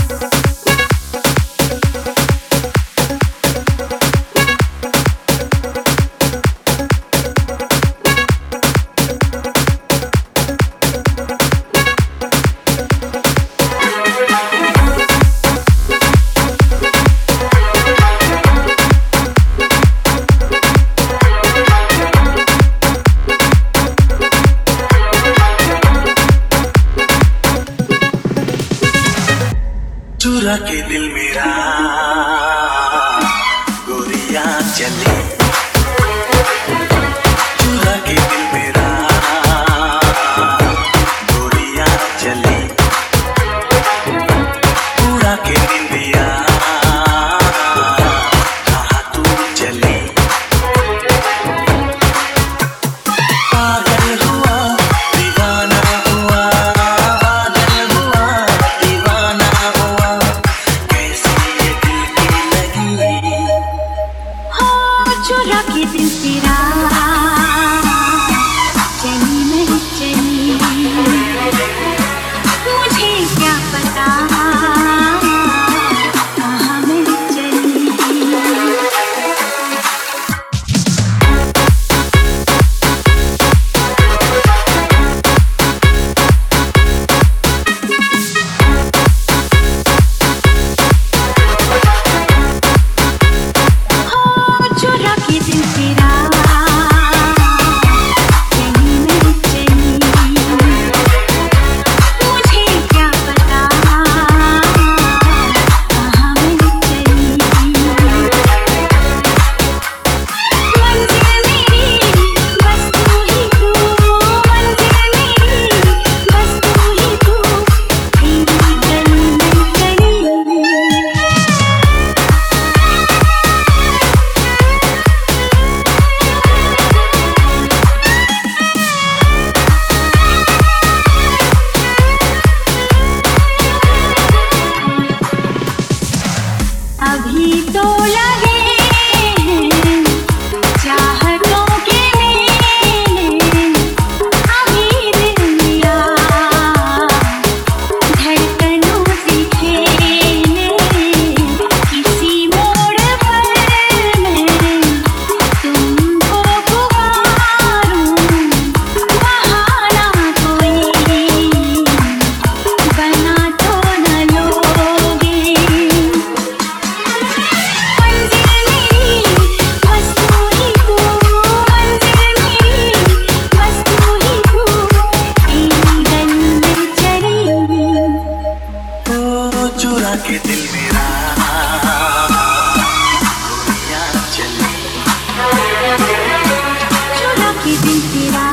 चुरा के दिल मेरा गोरिया चली, चुरा के दिल मेरा गोरिया चली, उड़ा के निंदिया कहाँ तू चली। पागल हुआ दीवाना हुआ, पागल हुआ दीवाना हुआ, कैसी ये दिल की लगी। हो चुरा के दिल तेरा चली नहीं चली, मुझे क्या पता कहाँ मैं चली। चुरा के दिल तेरा चली नहीं चली, मुझे क्या पता कहाँ मैं चली। मंजिल मेरी बस तू ही तू, मंजिल मेरी बस तू ही तू, तेरी गली में चली। अभी तो लगे हैं चाहतों के मेले, अभी दिल मेरा धड़कनों से खेले, किसी मोड़ पर मैं तुमको पुकारूं, बहाना कोई बना तो न लोगे। मंजिल मेरी बस तू ही तू, मंजिल मेरी बस तू ही तू, तेरी गली में चली। ओ चुरा के दिल मेरा गोरिया चली, चुरा के दिल तेरा